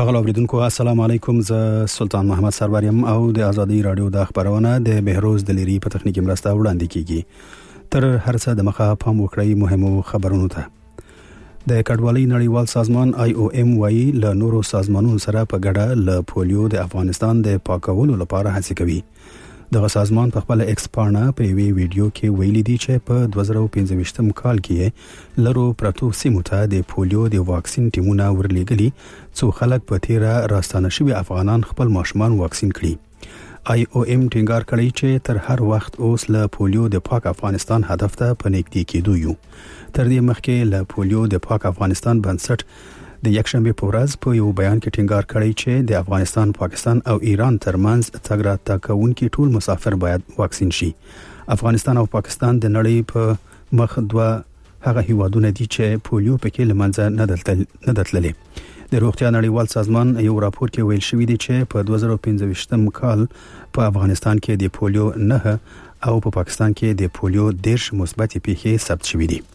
ښاغلو اوریدونکو السلام علیکم. زه سلطان محمد سرور یم او د ازادي رادیو د خبرونه د بهروز د لری په تخنیکی مرسته وړاندې کیږي. تر هر څه د مخه پام وکړئ مهمو خبرونو ته. د کډوالۍ نړیوال سازمان IOM وايي له نورو سازمانونو سره په ګډه له پولیو د افغانستان د پاکولو لپاره هڅه کوي. دغه سازمان په خپل ایکس پاڼه په وی ویډیو کې ویلي دی چې په 2015 کال کې لرو پرتو سیمو ته د پولیو د واکسین ټیمونه ورلېږلي څو خلک په تیره راستانه شوي افغانان خپل ماشومان واکسین کړي. IOM ټینګار کړی چې تر هر وخت اوس له پولیو د پاک افغانستان هدف ته په نږدې کېدو یو. تر دې مخکې له پولیو د پاک افغانستان بنسټ د یکشنبه په ورځ په یو بیان کې ټینګار کړی چې د افغانستان، پاکستان او ایران ترمنځ تګ راتګ کوونکي ټول مسافر باید واکسین شي. افغانستان او پاکستان د نړۍ په مخ دوه هغه هیوادونه دي چې پولیو پکې لمنځه نه تللي. د روغتیا نړیوال سازمان یو راپور کې ویل شوی دی چې په 2015 کال په افغانستان کې د پولیو 9 او په پاکستان کې د پولیو 10 مثبت پیښې ثبت شوې دي.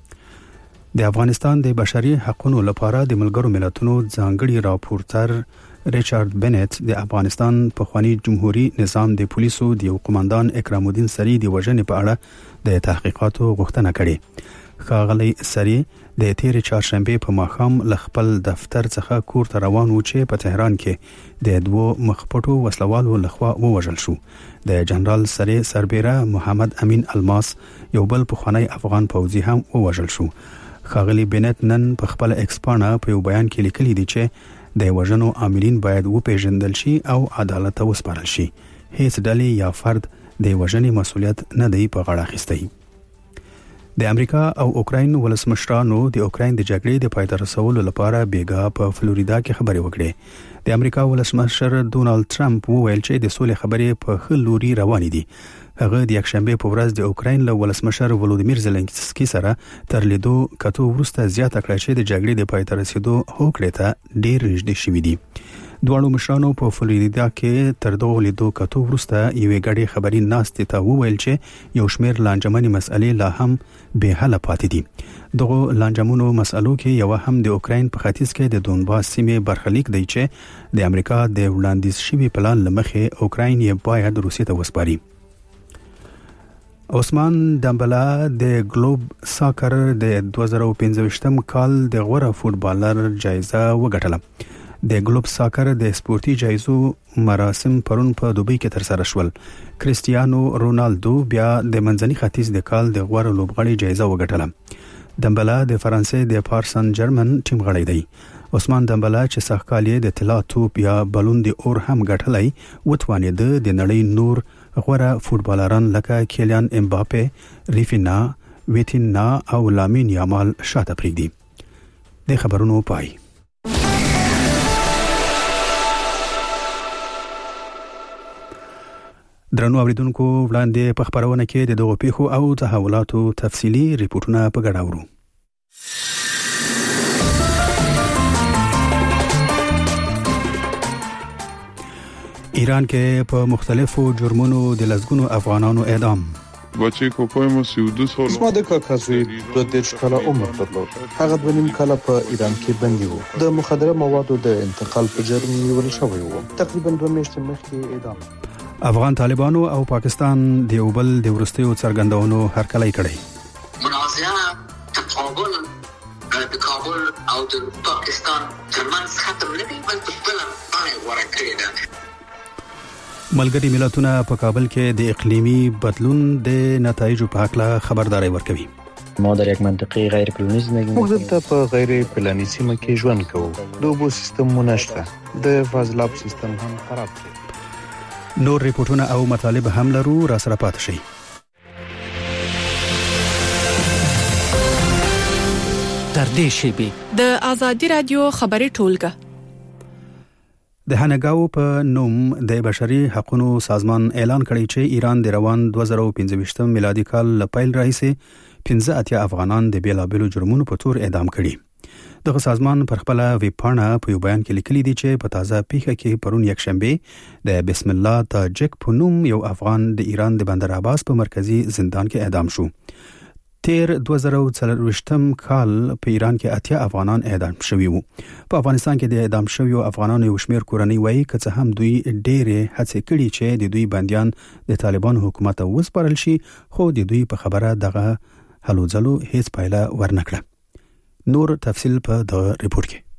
د افغانستان د بشري حقوقو لپاره د ملګرو ملتونو ځانګړي راپورټر ریچارډ بنت د افغانستان پخوانی جمهوریت نظام د پولیسو د یو قوماندان اکرام الدین سری د وژنې په اړه د تحقیقاتو غوښتنه کړې. ښاغلی سری د تیر چهارشنبه په ماښام له خپل دفتر څخه کور ته روان و چې په تهران کې د دوه مخپټو وسلوالو لخوا ووژل شو. د جنرال سری سربیره محمد امین الماس یو بل پخوانی افغان پوځي هم ووژل شو. ښاغلی بنت نن په خپل ایکس پاڼه په یو بیان کې لیکلي دي چې د وژنو عاملین باید وپیژندل شي او عدالت ته وسپارل شي. هیڅ ډلې یا فرد د وژنې مسؤلیت نه دی په غاړه اخیستی. د امریکا او اوکراین ولسمشرانو د اوکراین د جګړې د پای ته رسولو لپاره بیګا په فلوریدا کې خبرې وکړې. د امریکا ولسمشر ډونالد ټرمپ وویل چې د سولې خبرې په ښه لوري روانې دي. هغه د یکشنبه په ورځ د اوکراین له ولسمشر ولودیمیر زلنسکي سره تر لیدو کتو وروسته زیاته کړه چې د جګړې د پای ته رسیدو هوکړې ته ډېر نږدې شوي دي. دواړو مشرانو په فلوریدا کې تر دغه لیدو کتو وروسته یوې ګډې خبري ناستې ته وویل چې یو شمېر لانجمنې مسئلې لا هم به حل پاتې دي. دغه لانجمنو مسئلو کې یو هم د اوکراین په ختیځ کې د دونباس سیمې برخلیک دی چې د امریکا د وړاندیز شوي پلان لمخې اوکراین یې باید روسیې ته وسپاري. عثمان دمبلا د ګلوب ساکر د 2015 کال د غوره فوټبالر جایزه وګټله. د ګلوب ساکر د سپورتي جایزو مراسم پرون په دوبۍ کې ترسره شول. کریستیانو رونالدو بیا د منځني ختیځ د کال د غوره لوبغاړي جایزه وګټله. دمبلا د فرانسې د پارسن جرمن ټیم غړی دی. عثمان دمبلا چې سخکالیه د طلا توپ یا بالون د اور هم ګټلای وتوانید د نړۍ نور غوره فوټبالران لکه کیلیان امباپه، ریفینا، ویتینا او لامین یامال شاته پریږدي. د خبرونو پای. درنو اوریدونکو وړاندې په خبرونه کې د دغو پیښو او تحولاتو تفصیلی ریپورتونه په ګډه اورو. ایران کې په مختلفو جرمونو د لسګونو افغانانو اعدام. بچی کوپای مو 32 سال. اسما د کاکازوی 2 کاله عمر درلود. هغه 2 کاله په ایران کې بندي و. د مخدره موادو د انتقال په جرم نیول شوی و. تقریبا 2 میاشتې مخکې اعدام. افغان طالبانو او پاکستان د یو بل د ورستیو څرګندونو هرکلی کړی. منازعه تقابل د کابل او د پاکستان ترمنځ ختم نه دی بلکې بل باندې ورکړی ده. ملګری ملتونه په کابل کې د اقلیمي بدلون د نتایجو په اړه خبرداري ورکوي. ما در یک منطقه غیر پلاني زندگی موږ دلته په غیر پلاني سیمه کې ژوند کوو. د اوبو سیستم نشته. د فاضلاب سیستم هم خراب دی. نور ریپورتونه او مطالب هم لرو، را سره پاتې شئ. تر دې شی د آزادي رادیو خبري ټولګه د هنګاو په نوم د بشري حقوقو سازمان اعلان کړی چې ایران د روان 2015 میلادي کال له پیل راهیسې 15 افغانان د بیلابېلو جرمونو په تور اعدام کړي. دغه سازمان پر خپل ویب پاڼه په یو بیان کې لیکلي دي چې په تازه پیښه کې پرون یکشنبه د بسم الله تاجک په نوم یو افغان د ایران د بندر عباس په مرکزی زندان کې اعدام شو. تیر 2023م کال په ایران کې 80 افغانان اعدام شوي وو. په افغانستان کې د اعدام شویو افغانانو یو شمېر کورنۍ وایي که هم دوی ډېرې هڅې کړي چې د دوی بندیان د طالبانو حکومت ته وسپارل شي، خو د دوی په خبره دغه هلو ځلو هیڅ پایله ورنکړه. نور تفصیل په دغه ریپورت کې.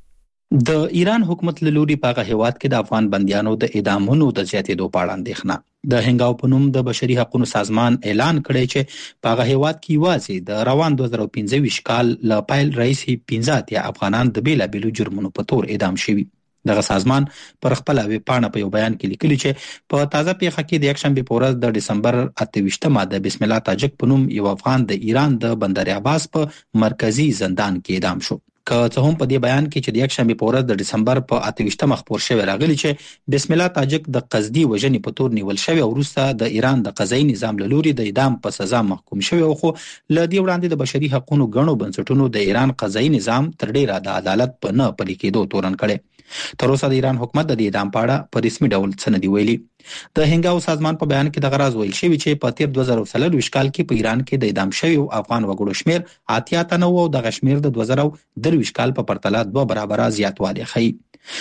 د ایران حکومت له لوري په هیواد کې د افغان بندیانو د اعدامونو د زیاتېدو په اړه اندېښنه. د هنګاو په نوم د بشري حقوقو سازمان اعلان کړی چې په هیواد کې یوازې د روان 2015 کال ل پایل رئیس 15 افغانان د بیلابېلو جرمونو په تور اعدام شوي. دغه سازمان پر خپل ویب پاڼه په یو بیان کې لیکلي چې په تازه پیښه کې د یکشنبه په ورځ د دسمبر 28مه د بسم الله تاجک په نوم یو افغان د ایران د بندر عباس په مرکزی زندان کې اعدام شو. که څه هم په دې بیان کې چې د یکشنبه په ورځ د دسمبر په 28مه خبر شوی راغلی چې بسم الله تاجک د قصدي وژنې په تور نیول شوی او وروسته د ایران د قضایي نظام له لوري د اعدام په سزا محکوم شوی، خو ل دې وړاندې د بشري حقوقو غنو بنسټونو د ایران قضایي نظام تر ډیره د عدالت په نه پلي کېدو تورن کړي. تر اوسه د ایران حکومت د اعدام په اړه په رسمي ډول څه نه دی ویلي. د هنګاو سازمان په بیان کې د غراز ویل شوی چې په تیر 2023 کال کې په ایران کې د اعدام شوی افغان وګړو شمیر 80 تنه او د غشمیر د 2023 کال په پرتله 2 برابر زیاتوالی ښيي.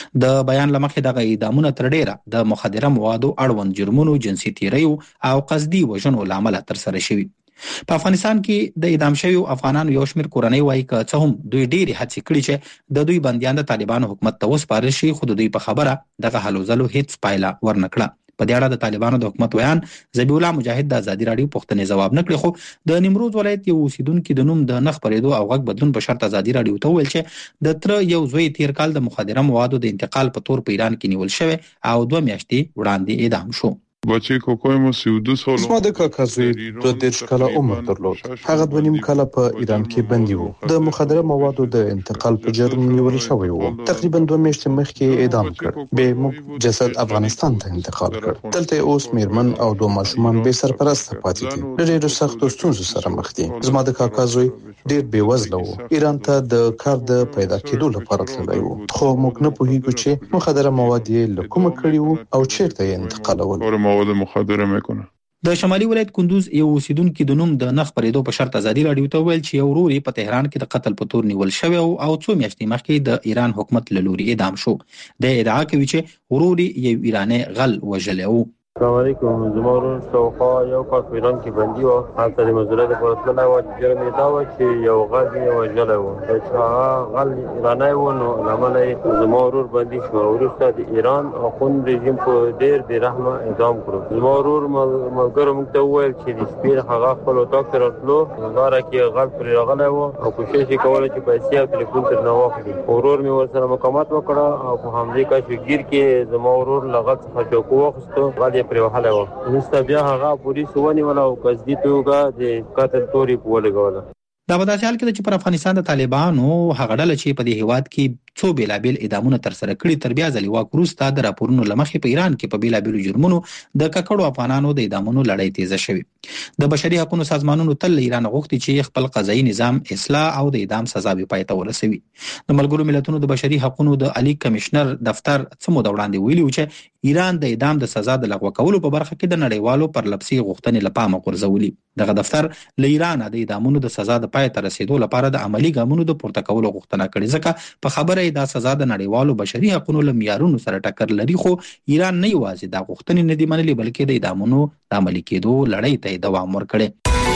د بیان لمخې دغه اعدامونه تر ډیره د مخدره موادو اړوند جرمونو، جنسي تیریو او قصدي وژنو لامل تر سره شوی. په افغانستان کې د اعدام شویو افغانانو یو شمېر کورنۍ وایي که څه هم دوی ډېرې هڅې کړي چې د دوی بندیان د طالبانو حکومت ته وسپارل شي، خو د دوی په خبره دغه هلو ځلو هیڅ پایله ورنکړه. په دې اړه د طالبانو د حکومت ویان ذبیح الله مجاهد د ازادي راډیو پوښتنې ځواب نه کړی، خو د نیمروز ولایت یو اوسیدونکي د نوم د نه خپرېدو او غږ بدلون په شرط ازادي راډیو ته وویل چې د تر یو زوی تیر کال د مخدره موادو د انتقال په تور په ایران کې نیول شوی او 2 میاشتې وړاندې اعدام شو. بچه کوکوی مو 32 سال. زما د کاکا زوی 2 کاله عمر درلود. هغه 2 کاله په ایران کې بندي وو. د مخدره موادو د انتقال په جرم نیول شوی وو. تقریبا 2 میاشتې مخکې اعدام کړ. به موږ جسد افغانستان ته انتقال کړ. دلته اوس میرمن او 2 ماشومان به سرپرست پاتې دي. ډېر سخت ستونزو سره مخ دي. زما د کاکا زوی ډېر بیوزله وو. ایران ته د کار د پیدا کېدو لپاره تللی وو. خو موږ نه پوهیږو چې مخدره مواد یې له کومه کړي وو او چیرته یې انتقالول. مواد مخدره میکنه. د شمالي ولایت کندوز یو اوسیدونکي د نوم د نه خپرېدو په شرط ازادي راډیو ته ویل چې یو ورور په تهران کې د قتل په تور نیول شوی او 2 میاشتې مخکې د ایران حکومت له لوري اعدام شو. د ادعا کوي چې ورور یو ایرانی غل وژلی و. السلام علیکم. زما ورور شاوخوا یو کال په ایران کې بندي و. هلته د مزدورۍ لپاره تللی و. جرم یې دا و چې یو غل یې وژلی و. چې هغه غل ایرانی و نو له امله یې زما ورور بندي شو. وروسته د ایران اخوند رژیم په ډېر بېرحمه اعدام کړو. زما ورور ملګرو موږ ته وویل چې د شپې هغه خپل اتاق ته راتلو، لاره کې غل پرې راغلی و او کوشش یې کوله چې پیسې او تلیفون ترې نه واخلي. ورور مې ورسره مقاومت وکړه او په همدې کشفګیر کې زما ورور له غل څخه چاقو واخیستو، غل یې پرې وهلی و. وروسته بیا هغه پولیسو ونیوله او قصدي توګه د قتل تور یې ولګوله. دا په داسې حال کې ده چې پر افغانستان د طالبانو هغه ډله چې په دې هیواد کې څو بیلابیل اعدامونه تر سره کړي تر بیا ځلې واک وروسته د راپورونو له مخې په ایران کې په بیلابیلو جرمونو د ککړو افغانانو د اعدامونو لړۍ تیزه شوې. د بشري حقوقو سازمانونو تل له ایران غوښتي چې خپل قضایي نظام اصلاح او د اعدام سزا به پای ته ورسوي. د ملګرو ملتونو د بشري حقوقو د عالی کمشنر دفتر څه موده وړاندې ویلي و چې ایران د اعدام د سزا د لغوه کولو په برخه کې د نړیوالو پرلپسې غوښتنې له پامه غورځولي. دغه دفتر له ایران د اعدامونو د سزا د پای ته رسیدو لپاره د عملی ګامونو د پورته کولو غوښتنه کړې، ځکه په خبره یې دا سزا د نړیوالو بشري حقوقو له معیارونو سره ټکر لري. خو ایران نه یوازې دا غوښتنې نه دي منلي بلکې د اعدامونو د عملي کېدو لړۍ ته دوام ورکړي.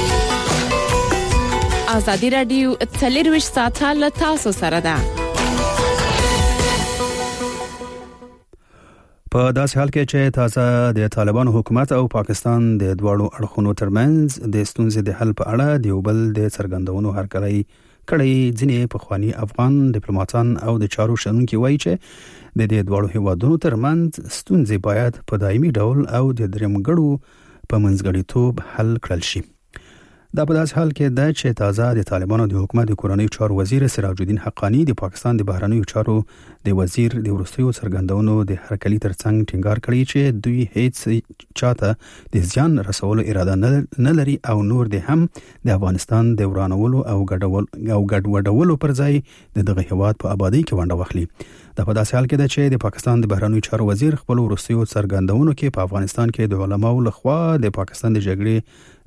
ازادي راډیو 24 ساعته له تاسو سره ده. په داسې حال کې چې تازه د طالبانو حکومت او پاکستان د دواړو اړخونو ترمنځ د ستونزې د حل په اړه د یو بل د څرګندونو هرکلی کړی، ځینې پخوانی افغان ډیپلوماټان او د چارو شنونکي وایي چې د دې دواړو هیوادونو ترمنځ ستونزې باید په دایمي ډول او د درېمګړو په منځګړیتوب حل کړل شي. دا په داسې حال کې ده چې تازه د طالبانو د حکومت د کورنۍ چارو وزیر سراج الدین حقانی د پاکستان د بهرنیو چارو د وزیر د وروستیو څرګندونو د هرکلي ترڅنګ ټینګار کړی چې دوی هیڅ چاته د زیان رسولو اراده نه لري او نور د هم د افغانستان د ورانولو او ګډوډولو پر ځای دغه هیواد په آبادی کې ونډه واخلي. دا په داسې حال کې ده چې د پاکستان د بهرنیو چارو وزیر خپل وروستیو څرګندونو کې په افغانستان کې د علماو لخوا د پاکستان د جګړې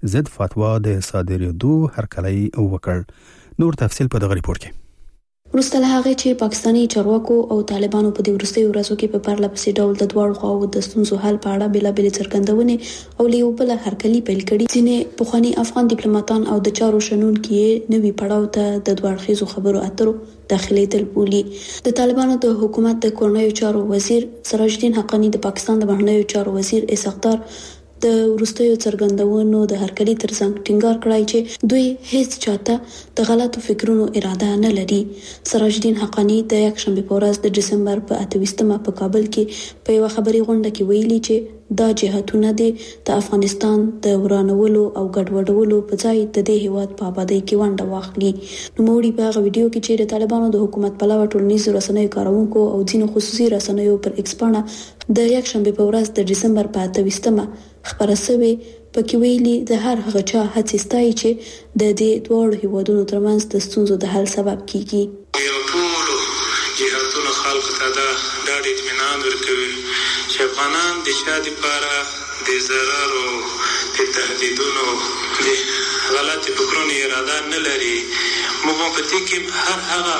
ضد فتوا د صادرېدو هرکلی وکړ. نور تفصیل په دغه ریپورت کې. وروسته له هغې چې پاکستاني چارواکو او طالبانو په دې وروستیو ورځو کې په پرله پسې ډول د دواړو خواو د ستونزو حل په اړه بېلابېلې څرګندونې او له یو بله هرکلي پیل کړي، ځینې پخواني افغان ډیپلوماټان او د چارو شنونکي یې نوي پړاو ته د دوه اړخیزو خبرو اترو داخلېدل بولي. د طالبانو د حکومت د کورنیو چارو وزیر سراج الدین حقانی د پاکستان د بهرنیو چارو وزیر اسحاق دار د وروستیو څرګندونو د هرکلي ترڅنګ ټینګار کړی چې دوی هیڅ چاته د غلطو فکرونو اراده نه لري. سراج الدین حقانی د یکشنبه په ورځ د دسمبر په 28مه په کابل کې په یو خبري غونډه کې ویلي چې دا جهتونه د افغانستان د ورانولو او ګډوډولو په ځای د دې هیواد په آبادی کې ونډه واخلي. نو موږ په هغه ویډیو کې چې د طالبانو د حکومت په لور ټولنیزو رسنیو کارونکو او ځینو خصوصي رسنیو پر ایکس پاڼه د یکشنبه په ورځ د دسمبر په 28مه خبره شوې، پکې ویلي د هر هغه چا هڅې ستایي چې د دې دوه هیوادونو ترمنځ د ستونزو د حل سبب کیږي. یو ټول جهاتونو خلکو ته دا ډاډ اطمینان ورکوي چې افغانان د شادي لپاره د ضرر او د تهدیدونو د غلط فکرونو اراده نه لري. موږ په دې کې هر هغه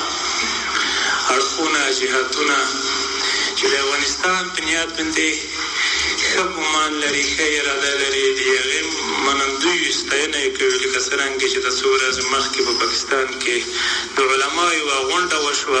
اړخونه جهاتونه چې د افغانستان په نیت باندې ګمان لري، ښه اراده لري، د هغې منندوی ستاینه یې کوي. لکه څرنګه چې د څو ورځې مخکې په پاکستان کې د علماو یوه غونډه وشوه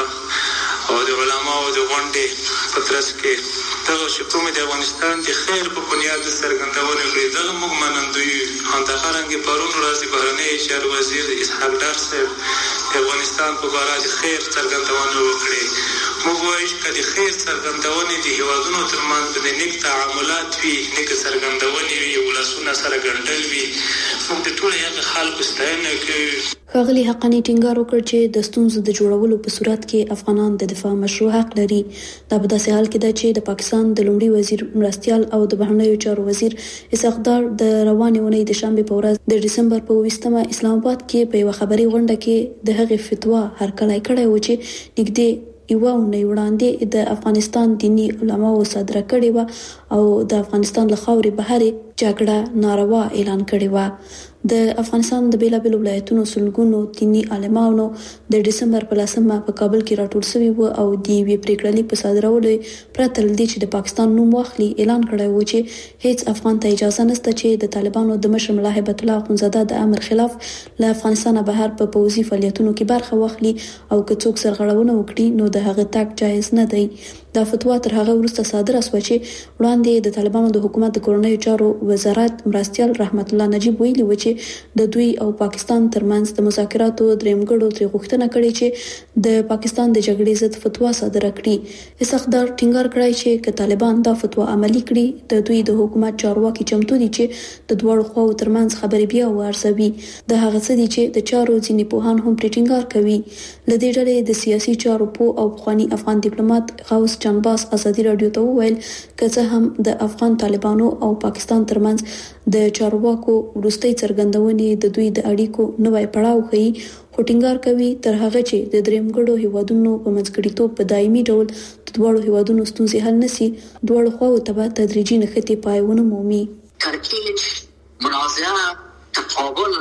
او د علماو د غونډې په ترڅ کې دغه چې کومې د افغانستان د خیر په بنیاد څرګندونه کړې، دغه موږ منندوی یو. همدغه رنګې پرون ورځ د بهرنیو چارو وزیر اسحاق دار صاحب د افغانستان په باره د خیر څرګندونه وکړې. موږ وایو چې د خیر څرګندونې د هیوادونو ترمنځ د نیک تعاملات وي، نیک څرګندونې وي، ولسونه سره ګنډل وي، موږ د ټولو هغه خلکو ستاینه کوو. ښاغلي حقانی ټینګار وکړ چې د ستونزو د جوړولو په صورت کې افغانان د دفاع مشروع حق لري. دا په داسې حال کې ده چې د پاکستان د لومړي وزیر مرستیال او د بهرنیو چارو وزیر اسحاق دار د روانې اونۍ د شنبه په ورځ د دسمبر په 20مه اسلام آباد کې په یو خبري غونډه کې د هغې فتوا هرکلی کړی و چې نږدې یوه اونۍ وړاندې د افغانستان دینی علماو صادره کړې وه او د افغانستان له خاورې بهرې جګړه ناروا اعلان کړې وه. د افغانستان د بیلابیلو ولایتونو سلګونو دینی عالمانو د دسمبر په 10مه په کابل کې راټول شوي وو او د یوې پریکړې په صادرولو پرته له دې چې د پاکستان نوم واخلي اعلان کړی و چې هیڅ افغان ته اجازه نشته چې د طالبانو د مشر ملا هیبت الله اخونزاده د امر خلاف له افغانستان بهر په پوځي فعالیتونو کې برخه واخلي او که څوک سرغړونه وکړي نو د هغه تګ جایز نه دی. دا فتوا تر هغه وروسته صادره شوه چې وړاندې د طالبانو د حکومت د کورنیو چارو وزارت مرستیال رحمت الله نجیب ویلي و چې د دوی او پاکستان ترمنځ د مذاکراتو درېمګړو ترې غوښتنه کړې چې د پاکستان د جګړې ضد فتوا صادره کړي. اسحاق دار ټینګار کړی چې که طالبان دا فتوا عملي کړي د دوی د حکومت چارواکي چمتو دي چې د دوه خواو ترمنځ خبرې بیا وارزوي. د هغه څه دي چې د چارو ځینې پوهان هم پرې ټینګار کوي. له دې ډلې د سیاسي چارو پوه او پخواني افغان ډیپلوماټ غوث جانباز ازادي رادیو ته وویل که څه هم د افغان طالبانو او پاکستان ترمنځ د چارواکو وروستۍ څرګندونې د دوی د اړیکو نوی پړاو ښیي، خو ټینګار کوي تر هغه چې د درېمګړو هیوادونو په منځګړیتوب په دایمي ډول د دواړو هیوادونو ستونزې حل نشي، دواړو خواو ته به تدریجي نښتې پای ونه مومي. ترکیب منازعه تقابل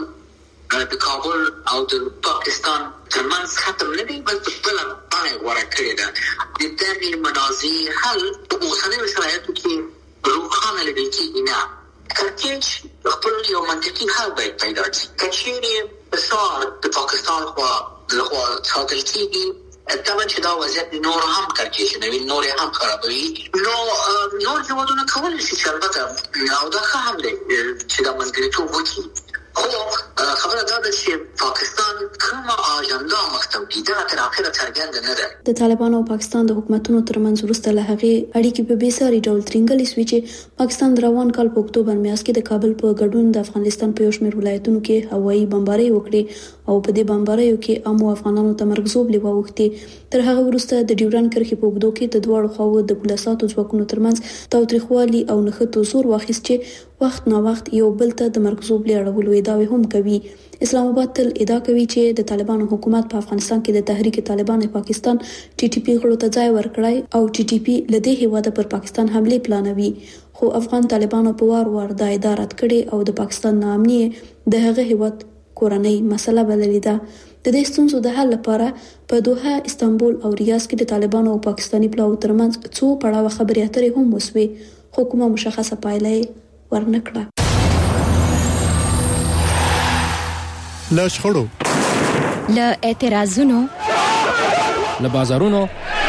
د کابل او د پاکستان ترمنځ ختم نه دی، بلکې بله بڼه غوره کړې ده. د دغې منازعې حل په اوسنیو شرایطو کې روښانه لیدل کېږي نه. کړکېچ خپل یو منطقي حل باید پیدا کړي. که چیرې بسار د پاکستان لخوا ساتل کېږي طبعا چې دا وضعیت نور هم کړکېچنوي، نور هم خرابوي، نور هیوادونه کولی شي چې البته او دا ښه هم دی چې دا منځګړیتوب وکړي. خو خبره دا ده چې پاکستان کومه اجنډا مخته وړي دا تر اخره څرګنده نه ده. د طالبانو او پاکستان د حکومتونو ترمنځ وروسته له هغې اړیکې په بېساري ډول ترینګلې شوې چې پاکستان د روان کال په اکتوبر میاشت کې د کابل په ګډون د افغانستان په یو شمېر ولایتونو کې هوایي بمبارۍ وکړې او په دې بمباریو کې عامو افغانانو ته مرګ ژوبلې واوښتې. تر هغه وروسته د ډیورنډ کرښې په اوږدو کې د دواړو خواو د پولیسو ځواکونو ترمنځ تاوتریخوالي او نښتو زور واخیست چې وخت نا وخت یو بل ته د مرکزوب لیاړولو ادعاوې هم کوي. اسلام آباد تل ادعا کوي چې د طالبانو حکومت په افغانستان کې د تحریک طالبان پاکستان TTP غړو ته ځای ورکړی او TTP لدې هیواده پر پاکستان حمله پلانوي، خو افغان طالبانو په وار وار د ادارت کړي او د پاکستان نامني د هغه هیواد کورنۍ مسله بللې ده. د دې ستونزو د حل لپاره په دوحه، استانبول او ریاض کې د طالبانو او پاکستاني پلاوو ترمنځ څو پړاوه خبرې اترې هم وسوې، خو کومه مشخصه پایله ورنکړه. له شخړو، له اعتراضونو، له بازارونو،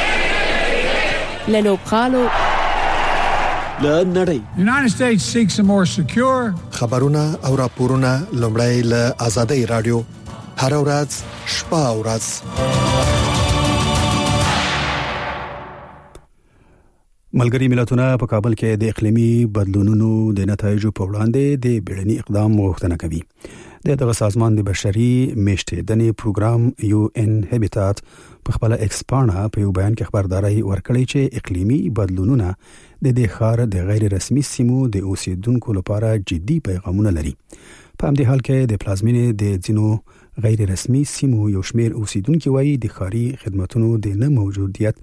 له لوبغالو، له نړۍ. United States seeks a more secure. خبرونه او راپورونه لومړی له آزادۍ رادیو هر ورځ شپه او ورځ. ملګری ملتونه په کابل کې د اقلیمي بدلونونو د نتایجو په وړاندې د بیړني اقدام غوښتنه کوي. دغه سازمان د بشري میشتېدنې پروګرام UN هابیټات په خپل ایکسپانه په یو بیان کې خبرداري ورکړې چې اقلیمي بدلونونه د دې ښار د غیر رسمي سیمو د اوسیدونکو لپاره جدي پیغامونه لري. په همدې حال کې د پلازمینې د ځینو غیر رسمي سیمو یو شمېر اوسیدونکو وایي د ښاري خدماتو د نه موجودیت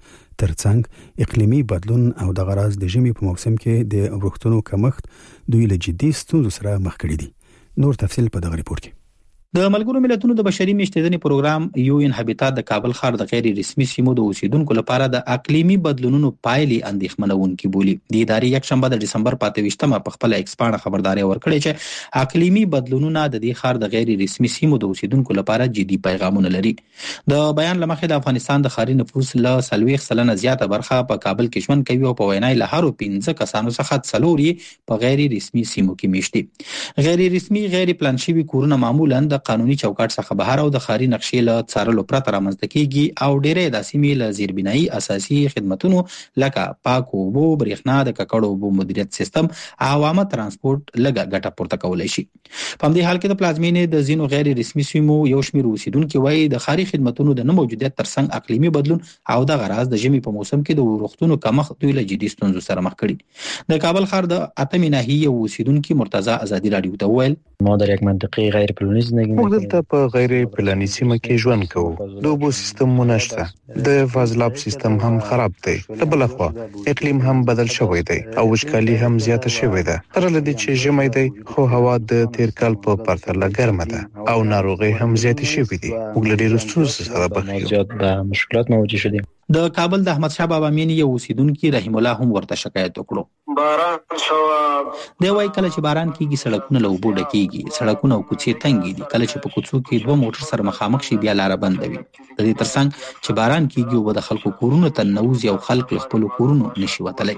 ترڅنګ اقلیمي بدلون او د غراز د ژمي په موسم کې د وروختونو کمښت دوی له جدي ستونزو سره مخ کړي دي. نور تفصيل په دغه ریپورت کې. د ملګرو ملتونو د بشري میشتېدنې پروګرام UN هابیټات د کابل ښار د غیر رسمي سیمو د اوسیدونکو لپاره د اقلیمي بدلونونو پایلې اندېښمنونکې بولي. د ادارې یک شنبه د ډسمبر 25مه په خپل ایکسپانه خبرداري ورکړې چې اقلیمي بدلونونه د دې ښار د غیر رسمي سیمو د اوسیدونکو لپاره جدي پیغامونه لري. د بیان لمخې د افغانستان د ښاري نفوس له 40% زیاته برخه په کابل کې ژوند کوي او په وینای له هرو 15 کسانو څخه 4 په غیر رسمي سیمو کې میشتي. غیر رسمي غیر پلان شوي کورونه معمولا د قانوني چوکاټ څخه بهر او د ښاري نقشې له څارلو پرته رامنځته کیږي او ډېرې د سیمې له زیربنایي اساسي خدماتونو لکه پاکو اوبو، برېښنا، د ککړو اوبو مدیریت سیستم او عامه ترانسپورت لږه ګټه پورته کولی شي. په همدې حال کې د پلازمینې د ځینو غیر رسمي سیمو یو شمېر اوسیدونکي وایي د ښاري خدماتونو د نه موجودیت ترڅنګ اقلیمي بدلون او د غراز د ژمي په موسم کې د وروختونو کمښت دوی له جدي ستونزو سره مخ کړي. د کابل ښار د اتمې ناحیې اوسیدونکي مرتضی ازادي رادیو ته وویل ما در یک منطقه غیر پلانی زندگی می‌کنیم. په غیر پلاني سیمه کې ژوند کوو. د اوبو سیستم نشته. د فاضلاب سیستم هم خراب دی. بل خو اقلیم هم بدل شوی دی او وچکالي هم زیاته شوې ده. تر لدې چې ژمی دی خو هوا د تیر کال په پرتله ګرمه ده او ناروغي هم زیاتې شوې دي. موږ له ډېرو ستونزو سره مخ یو. زیات به مشکلات مواجه شدیم. د کابل د احمد شاه بابا مینې یو اوسیدونکي رحیم الله هم ورته شکایت وکړو. باران شو دی وایي کله چې باران کیږي سړکونه له اوبو ډکیږي، سړکونه او کوڅې تنګې دي. کله چې په کوڅو کې 2 موټر سره مخامخ شي بیا لار بندوي. د دې ترڅنګ چې باران کیږي او د خلکو کورونو ته نوځي او خلک له خپل کورونو نشي وتلی.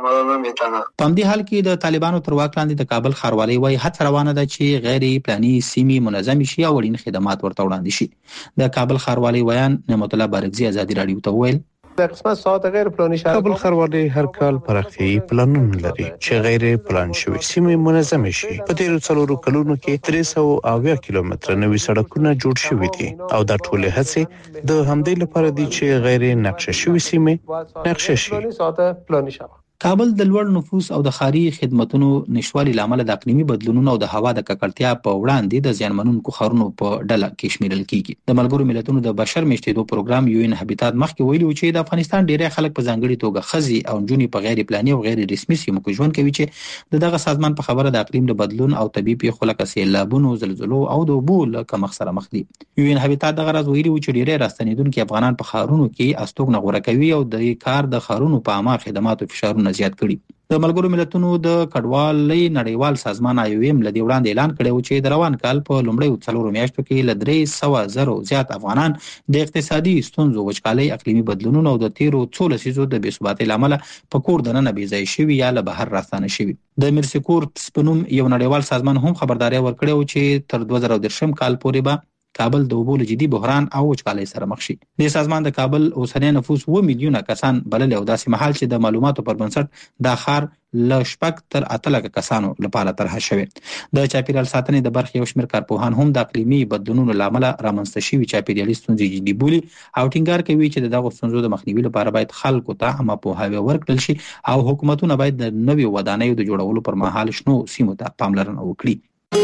په همدې حال کې د طالبانو تر واک لاندې د کابل ښاروالۍ وایي هڅه روانه ده چې غیر پلاني سیمې منظم شي او اړین خدمات ورته وړاندې شي. د کابل ښاروالۍ ویان نعمت الله بارکزي ازادي رادیو ته وویل د قسمت ساعت غیر پلاني شهر کابل ښاروالۍ هر کال پراختیايي پلانونه لري چې غیر پلان شوی سیمې منظم شي. په تیرو 4 کلونو کې 380 کیلومتره نوي سړکونه جوړ شوي دي او دا ټول هڅې د همدې لپاره دي چې غیر نقشه شوی سیمې نقشه شي. کابل د لوړ نفوس او د ښاري خدماتو نشوالي لامل د اقلیمي بدلونونو او د هوا د ککړتیا په وړاندې د زیانمنونکو ښارونو په ډله کې شمیرل کیږي. د ملګرو ملتونو د بشر میشتېدو پروګرام UN هابیټات مخکې ویلي چې د افغانستان ډېری خلک په ځانګړي توګه ښځې او نجونې په غیر پلاني او غیر رسمي سیمو کې ژوند کوي چې دغه سازمان په خبره د اقلیم د بدلون او طبيعي پیښو لکه سیلابونو، زلزلو او د اوبو له کمښت سره مخ دي. UN هابیټات دغه راز ویلي چې ډېری راستنیدونکي افغانان په ښارونو کې استوګنه غوره کوي او د کار د ښارونو په عامه خدماتو فشارونه زیات کړي. د ملګرو ملتونو د کډوالۍ نړیوال سازمان IOM لدی وړاندې اعلان کړی چې د روان کال په لومړیو 4 میاشتو کې ل 300,000 زیات افغانان د اقتصادي ستونزو، وچکالۍ، اقلیمي بدلونونو او د تیرو 14 لسیزو د بې ثباتۍ لامل په کور دننه بې ځای شوي یا له بهر راستانه شوي. د میرسیکور په نوم یو نړیوال سازمان هم خبرداري ورکړې چې تر 2030 کال پورې به کابل د اوبو له جدي بحران او وچکالۍ سره مخ شي. د سازمان د کابل اوسنی نفوس 2 میلیونه کسان بلل او داسې مهال چې د معلوماتو پر بنسټ دا ښار ل شپږ تر 8 لک کسانو لپاره طرح شوی. د چاپیریال ساتنې د برخې یو شمېر کارپوهان هم د اقلیمي بدلونونو لامل رامنځته شوي چاپیریالي ستونزې جدي بولي او ټینګار کوي چې دغه ستونزو د مخنیوي لپاره باید خلکو ته عامه پوهاوی ورکړل شي او حکومتونه باید د نویو ودانیو د جوړولو پر مهال شنو سیمو ته پاملرنه وکړي.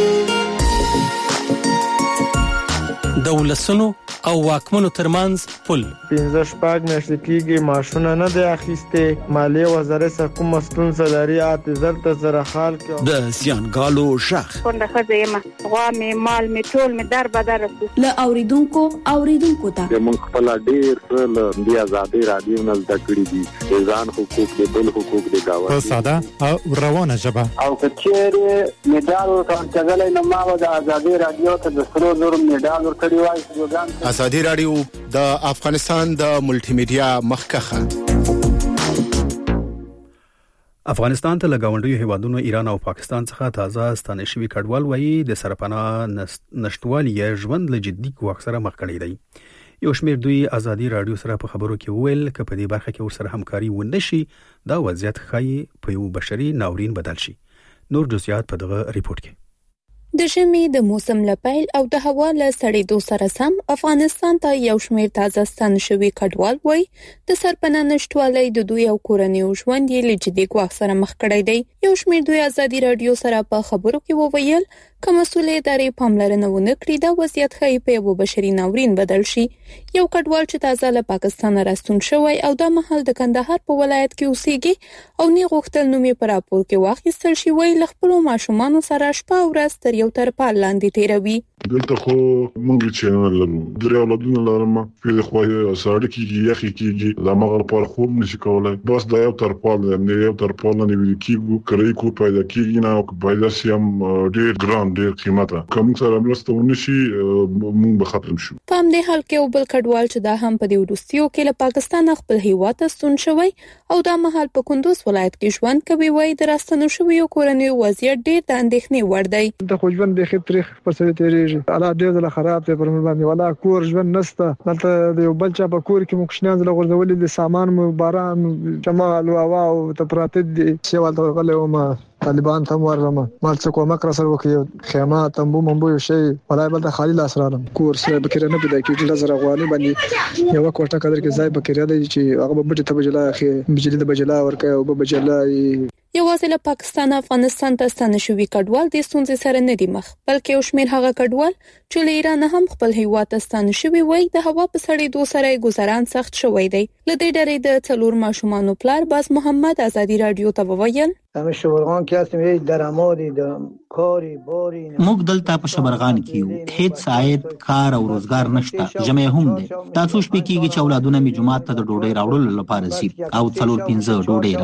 د ولسونو او واکمنو ترمنځ پل 15 میاشتې کېږي ماشونه نه دی اخیسته. مالیه وزارت څخه کوم ستونزه لري اعتذار ته سره حال کې د زیانګالو شخ څنګه خزه ما غوا می مال می ټول می در بدر له اوریدونکو ته موږ خپل ډیر څه د آزادۍ رادیو نه زده کړی دي ځان حقوق دي بل حقوق دي گاوه په ساده او روانه ژبه او کچېره میډال ورکړل نو ما د آزادۍ رادیو ته د سرو زر میډال ورکړی وای. آزادۍ رادیو د افغانستان د ملټي میډیا مخکخه. افغانستان ته لګاونډیو هیوادونو ایران او پاکستان څخه تازه ستانه شوی کډوال وایي د سرپناه نشټوالي ژوند له جدي ګواښ سره مخ کړی دی. یو شمېر دوی آزادۍ رادیو سره په خبرو کې ویل چې په دې برخه کې ورسره همکاري ونشي دا وضعیت ښایي په یو بشري ناورین بدل شي. نور جزئیات په دغه ریپورت کې. د ژمي د موسم لپیل او د هوا له سړېدو سره سم افغانستان ته یو شمېر تازه ستانه شوي کډوال وایي د سرپناه نشټوالۍ د دوی او کورنیو ژوند یې له جدي ګواښ سره مخ کړی دی. یو شمېر دوی آزادۍ رادیو سره په خبرو کې وویل که مسؤلې ادارې پاملرنه ونه کړي دا وضعیت ښایي په یو بشري ناورین بدل شي. یو کډوال چې تازه له پاکستان راستون شوی او د محل د کندهار په ولایت کې اوسېږي او نه غوښتل نوم یې په راپور کې واخیستل شي وایي له خپلو ماشومانو سره شپه او ورځ تر یو ترپال لاندې تیروي. دلته خو مونږ چې نه لرو درې اولادونه لرم په خو ساړه کېږي یخي کېږي دا مغل پر خوب نشي کولای بس دا یو ترپال نه یو ترپال نه ویل کېږي کړی کو پیدا کېږي نه او پیدا سیم ډېر ګران ډېر قیمته کوم سره مرسته ونشي مونږ به ختم شو. په همدې حال کې یو بل کډوال چې دا هم په دې وروستیو کې له پاکستان خپل هیواد ته ستون شوی او دا مهال په کندوز ولایت کې ژوند کوي وایي د راستنو شویو کورنیو وضعیت ډېر د اندېښنې وړ دی. د خو ژوند به خطر پر سره تیریږي حالات ډېر خراب دي پر باندې ولا کور ژوند نشته دلته د یو بل چا په کور کې مخشنان زله غورځولې د سامان مو باران جمال او هوا او تپرات دي سیوال ورغله او ما طالبان ته ورغله مال څه کومه کړ سره وکي خیمه تنبو منبو یو شی ولای بل د خالي لاس رالم کور سره بکره نه پیدا کیږي لزر غوالي باندې یو کوټه قدر کې ځای بکره دی چې هغه به ته بجلا اخی بجلی د بجلا ورکه او به بجلا یوازې له پاکستان افغانستان ته ستانه شوي کډوال د ستونزې سره نه دي مخ بلکې یو شمېر هغه کډوال چې له ایران هم خپل هیواد ته ستانه شوي وایي د هوا په سړېدو سره ګذران سخت شوی دی. له دې ډلې د 4 ماشومانو پلار باز محمد آزادۍ رادیو ته وویل همه شبرغان کې هستیم درآمدی د کاری باری موږ دلته په شبرغان کې یو هیڅ عاید کار او روزګار نشته جمع هم دي تاسو شپې کېږي چې اولادونه می جمعات ته د ډوډۍ راوړلو لپاره سي او 4-5 ډوډۍ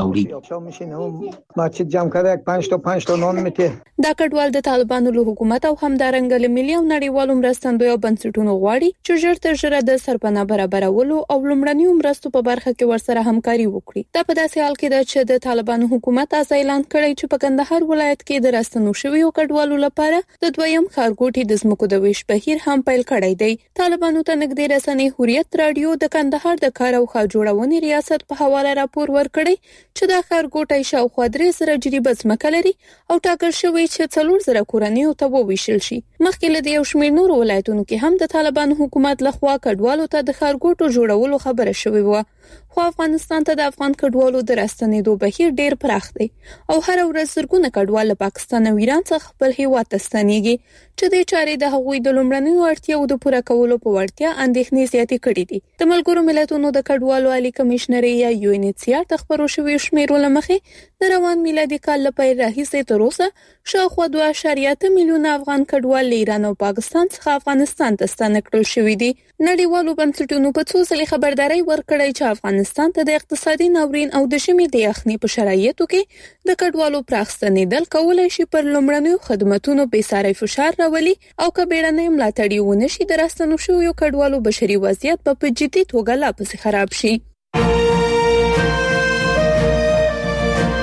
راوړي ماچ جام کړه 5 تا نون میته. دا کډوال د طالبانو له حکومت او همدارنګ له ملي او نړیوالو مرستندویو بنسټونو غواړي چې ژر تر ژره د سرپناه برابرولو او لومړنیو مرستو په برخه کې ورسره همکاري وکړي. دا په داسې حال کې ده چې د طالبانو حکومت اعلان کړی چې په کندهار ولایت کې د راستنو شویو کډوالو لپاره د دویم ښارګوټي د ځمکو د ویش بهیر هم پیل کړی دی. طالبانو ته نږدې رسنۍ حریت رادیو د کندهار د کار او ښار جوړونې ریاست په حواله راپور ورکړی چې دا ښارګوټي شاوخوا 300 جریبه ځمکه لري او ټاکل شوی چې 400 کورنیو ته وویشل شي. مخکې له دې یو شمېر نورو ولایتونو کې هم د طالبانو حکومت لخوا کډوالو ته د ښارګوټو جوړولو خبره شوې و. خو افغانستان ته د افغان کډوالو د راستنېدو بهیر ډېر پراخ دی او هر ورځ زرګونه کډوال له پاکستان او ایران څخه خپل هیواد ته ستنېږي چې د چارې د هغوی د لومړنیو اړتیاو د پوره کولو په وړتیا اندېښنې زیاتې کړې دي. د ملګرو ملتونو د کډوالو عالی کمشنري یا UNHCR د خبرو شویو شمیرو له مخې د روان میلادي کال له پیل راهیسې تر اوسه شاوخوا 2.8 میلیونه افغان کډوال له ایران او پاکستان څخه افغانستان ته ستانه کړل شوي دي. نړیوالو بنسټونو په څو ځلې خبرداري ورکړې چې افغانستان ته د اقتصادي ناورین او د ژمي د یخنۍ په شرایطو کې د کډوالو پراخ ستنېدل کولای شي پر لومړنیو خدماتو بې ساري فشار راولي او که بیړنۍ ملاتړ ونه شي د راستنو شویو کډوالو بشري وضعیت په جدي توګه لا پسې خراب شي.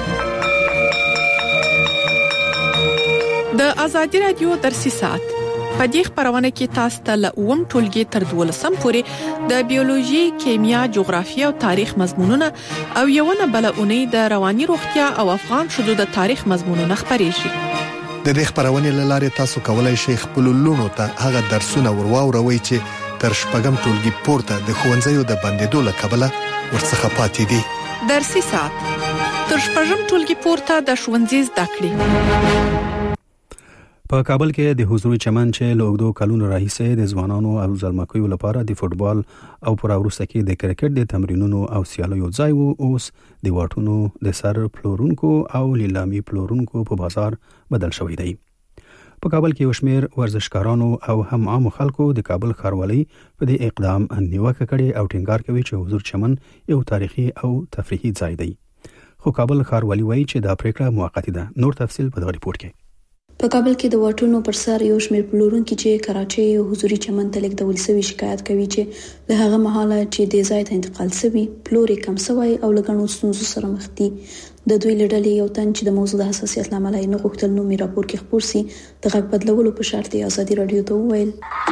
د آزادۍ رادیو درسي ساعت په دې خبرونه کې تاسو ته له اوم ټولګي تر 12 پورې د بیولوژي، کیمیا، جغرافیه او تاریخ مضمونونه او یوونه بل اونۍ د رواني روغتیا او افغان شذو د تاریخ مضمونونه خبرېږي. د دې خبرونه لاره تاسو کولای شئ خپل لونو ته هغه درسونه ورواوروي چې تر شپږم ټولګي پورته د ښوونځیو د بندیدو له کبله ورڅخه پاتې دي. درسي ساعت تر شپږم ټولګي پورته د ښوونځي زده کړې. په کابل کې د حضوري چمن چې له اوږدو کلونو راهیسې د ځوانانو او زلمکیو لپاره د فوتبال او پر وروسته کې د کرکټ د تمرینونو او سیالیو ځای وو، اوس د واټونو د سر پلورونکو او لیلامي پلورونکو په بازار بدل شوی دی. په کابل کې وشمیر ورزشکارانو او هم عام خلکو د کابل ښاروالۍ په دې اقدام نیوکه کړې او ټینګار کوي چې حضور چمن یو تاریخي او تفریحي ځای دی. خو کابل ښاروالۍ وایي چې دا پریکړه موقتی ده. نور تفصیل په دغه ریپورت کې. په کابل کې د واټونو پر سر یو شمېر پلورونکي چې کراچۍ او حضوري چمن ته لیږدول شوي شکایت کوي چې له هغه مهاله چې د ځای ته انتقال شوی پلور کم شوی او له ګڼو ستونزو سره مخ دي. د دوی لړلې یو تن چې د موضوع د حساسیت لامل یې نه غوښتل نو می راپور کې خبر سي د غږ بدلولو په شرط یې ازادي رادیو ته وویل.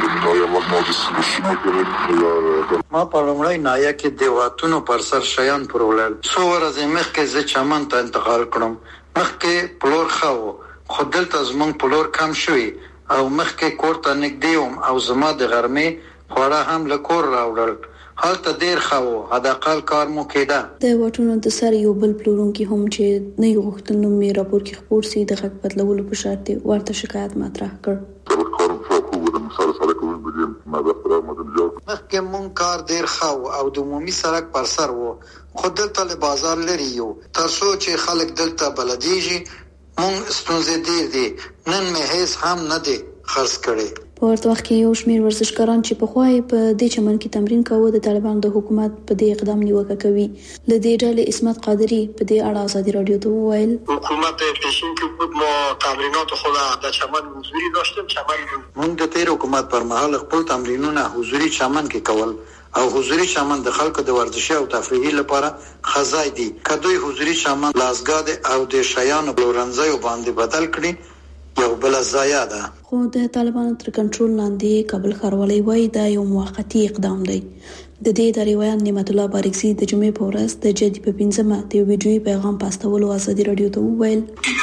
ما په لومړی نایا کې د واټونو پر سر شیان پرولل څو ورځې مخکې زه چمن ته انتقال کړم. مخکې پلور خاو خو دلته زمونږ پلور کم شوی او مخکې کور ته نږدې وم او زما د غرمې خواړه هم له کور راوړل. هلته ډیر ښه و، حداقل کار مو کېده. د واټونو د سر یو بل پلورونکي هم چې نه یې غوښتل نوم یې راپور کې خپور سي د غږ بدلولو په شرط ورته شکایت مطرح کړ. مخکې مونږ کار ډیر ښه او د عمومي سړک پر سر و، خو دلته له بازار لري یو تر څو چې خلک دلته بلدیږي. مونږ ستونزې ډیر دي، نن مې هیڅ هم نه دی خرڅ کړی. په ورته وخت کې یو شمېر ورزشکاران چې په خوای په دې چمن کې تمرین کاوه د طالبانو د حکومت په دې اقدام نیوکه کوي. ل دې ډلې اسمت قادری په دې اړه ازادي رادیو ته وویل حکومت پیشین کې بود ما تمرینات خود در چمن حضوری داشتیم. چمن مونږ د تیر حکومت پر مهال خپل تمرینونه حضوری چمن کې کول او حضوری چمن د خلکو د ورزشي او تفریحي لپاره خزای دي. کدوې حضوری چمن لاسګاد او د شیانو پلورنځي باندې بدل کړي یو بل ضایع ده. خو د طالبانو تر کنټرول لاندې کابل ښاروالۍ وایي دا یو موقتی اقدام دی. د دې د روایت نعمت الله بارکزي د جمعې په ورځ د جدي په 15مه د یو ویډیوي پیغام پاستولو ازادي رادیو ته وویل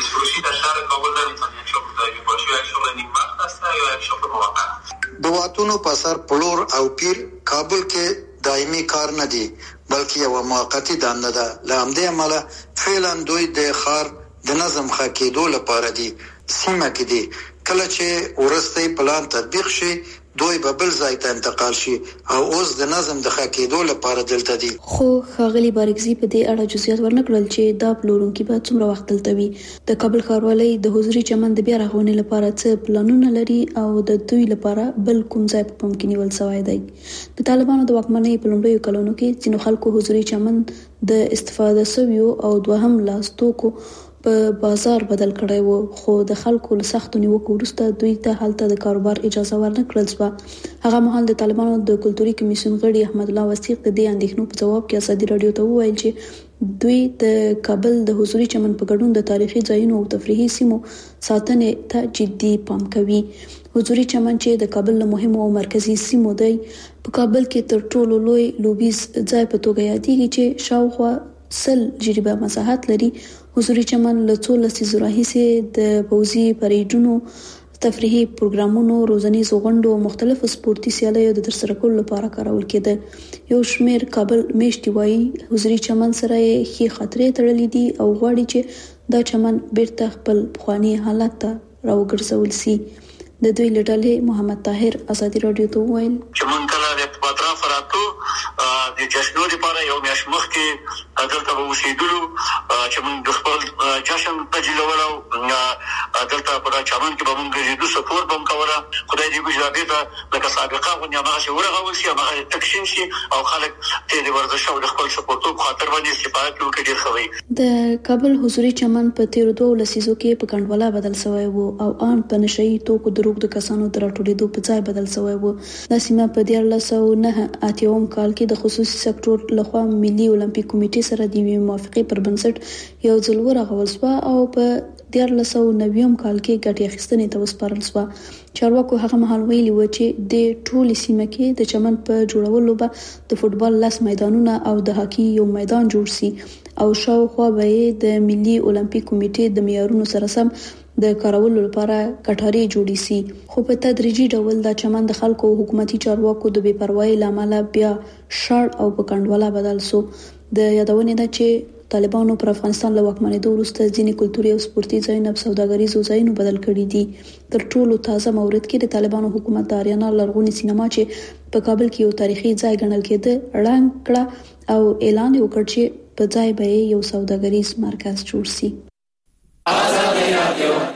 د واټونو په سر پلور او پیر کابل کې دایمي کار نه دی بلکې یو موقتی دنده ده. له همدې امله فعلا دوی د ښار د نظم ښه کېدو لپاره دي سیمه کې دي. کله چې ورستي پلان تطبیق شي دوی به بل ځای ته انتقال شي او اوس د نظم د ښه کېدو لپاره دلته دي. خو ښاغلي بارکزي په دې اړه جزئیات ورنکړل چې دا پلورونکي به څومره وخت دلته وي. د کابل ښاروالۍ د حضوري چمن د بیا رغونې لپاره څه پلانونه لري او د دوی لپاره بل کوم ځای په پام کې نیول شوی دی. د طالبانو د واکمنۍ په لومړیو کلونو کې ځینو خلکو حضوري چمن د استفاده شویو او دوهم لاس توکو په بازار بدل کړی وو، خو د خلکو له سختو نیوکو وروسته دوی ته هلته د کاروبار اجازه ورنکړل شوه. هغه مهال د طالبانو د کلتوري کمیسیون غړي احمد الله وثیق د دې اندېښنو په جواب کې ازادي رادیو ته وویل چې دوی د کابل د حضوري چمن په ګډون د تاریخي ځایونو او تفریحي سیمو ساتنې ته جدي پام کوي. حضوري چمن چې د کابل له مهمو او مرکزي سیمو دی په کابل کې تر ټولو لوی لوبیز ځای په توګه یادېږي چې شاوخوا 100 جریبه مساحت لري. حضوري چمن له څو لسیزو راهیسې د پوځي پریډونو، تفریحي پروګرامونو، روزنیزو غونډو او مختلفو سپورتي سیالیو د ترسره کولو لپاره کارول کېده. یو شمېر کابل میشتي وایي حضوري چمن سره یې ښې خاطرې تړلې دي او غواړي چې دا چمن بیرته خپل پخواني حالت ته راوګرځول شي. د دوی لړلې محمد طاهر ازادي رادیو ته وویل چمن کله د اطراف راتو د جشنو لپاره یو میاشت مخکې دلته به اوسېدلو چې موږ د خپل جشن تجلولو دلته په چمن کې به موږ ګرځېدو، سپورت به هم کوله. خدای دې وکړي چې بېرته لکه سابقه غوندې هماغسې ورغول شي، هماغسې تقسیم شي او خلک ته د ورزش او د خپل سپورټو په خاطر باندې استفاده کړي وکړي. ډېر ښه وي. د کابل حضوري چمن په تیرو 2 لسیزو کې په کنډواله بدل شوی و او ان په نشئی توکو د روغ د کسانو د راټولېدو په ځای بدل شوی و. دا سیمه په 1989 کال کې د خصوصي سکتور لخوا ملي اولمپیک کمیټې سره د موافقې پر بنسټ یو ځل ورغول شو او په 1390 کال کې ګټه اخیستنې ته وسپارل شو. چارواکو هغه مهال ویلي و چې د ټول سیمه کې د چمن په جوړولو به د فوتبال 10 میدانونه او د هاکي یو میدان جوړ شي او شاوخوا به د ملي اولمپیک کمیټې د معیارونو سره سم د کارولو لپاره کټاري جوړې شي. خو په تدریجي ډول د چمن د خلکو او حکومتي چارواکو د بې پروايي لامل بیا شړ او په کندواله بدل شو. د یادونې ده چې طالبانو پر افغانستان له واکمنېدو وروسته ځینې کلتوري او سپورتي ځایونه په سوداګریزو ځایونو بدل کړي دي. تر ټولو تازه مورد کې د طالبانو حکومت د آریانا لرغونی سینما چې په کابل کې یو تاریخي ځای ګڼل کېده اعلان کړ او اعلان وکړ چې په ځای به یو سوداګریز مرکز جوړ شي.